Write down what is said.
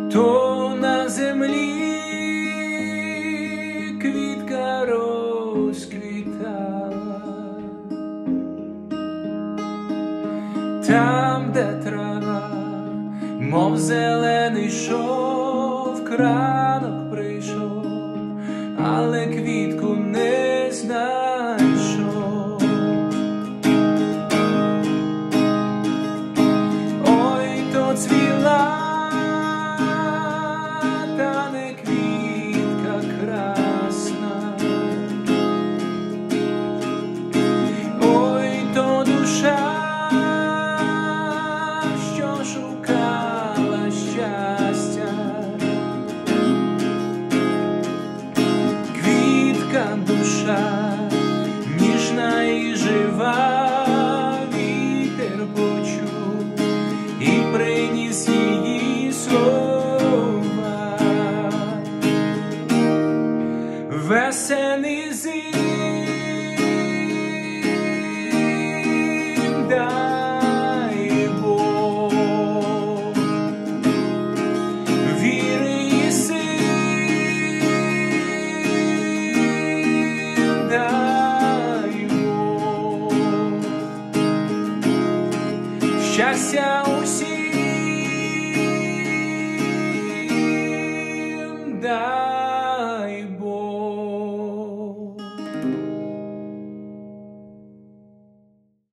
то на землі квітка розквітала, там, де трава, мов зелений шов, кранок прийшов, але квітку не знайшов. Ой, то цвіла, та не квітка красна. Ой, то душа, що шукала щастя. Квітка душа, ніжна і жива, вітер почув і приніс її слова. Весени зим дай Бог, віри і сил дай Бог, щастя усім